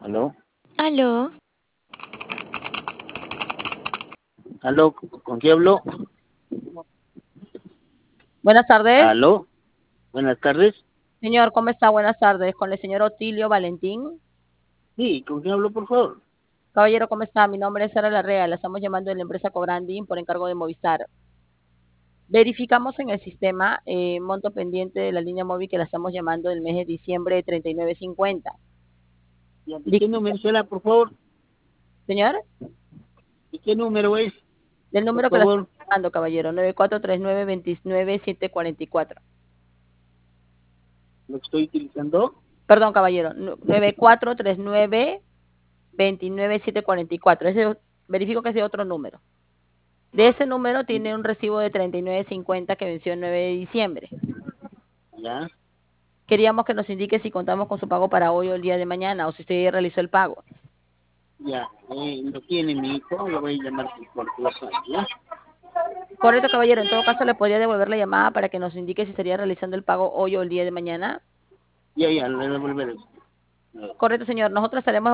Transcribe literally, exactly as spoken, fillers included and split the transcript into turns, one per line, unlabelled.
¿Aló?
Aló.
¿Aló? ¿Con quién habló?
Buenas tardes.
¿Aló? Buenas tardes.
Señor, ¿cómo está? Buenas tardes. Con el señor Otilio Valentín.
Sí, ¿con quién habló, por favor?
Caballero, ¿cómo está? Mi nombre es Sara Larrea. La estamos llamando de la empresa Cobranding por encargo de Movistar. Verificamos en el sistema eh, monto pendiente de la línea móvil que la estamos llamando del mes de diciembre de treinta y nueve cincuenta.
¿Y de qué número será, por favor?
Señor,
¿Y qué número es?
del
Por
número que la
favor.
estamos llamando, caballero, nueve cuatro tres nueve, dos nueve siete cuatro cuatro.
¿Lo estoy utilizando?
Perdón, caballero, nueve cuatro tres nueve, dos nueve siete cuatro cuatro. Ese, verifico que es de otro número. De ese número tiene un recibo de treinta y nueve cincuenta que venció el nueve de diciembre.
Ya,
Queríamos que nos indique si contamos con su pago para hoy o el día de mañana o si usted ya realizó el pago.
ya. Eh, lo tiene mi hijo, lo voy a llamar por WhatsApp, ¿ya?
Correcto, caballero. En todo caso, le podría devolver la llamada para que nos indique si estaría realizando el pago hoy o el día de mañana.
Ya, ya, le devolveré.
Correcto, señor. Nosotros estaremos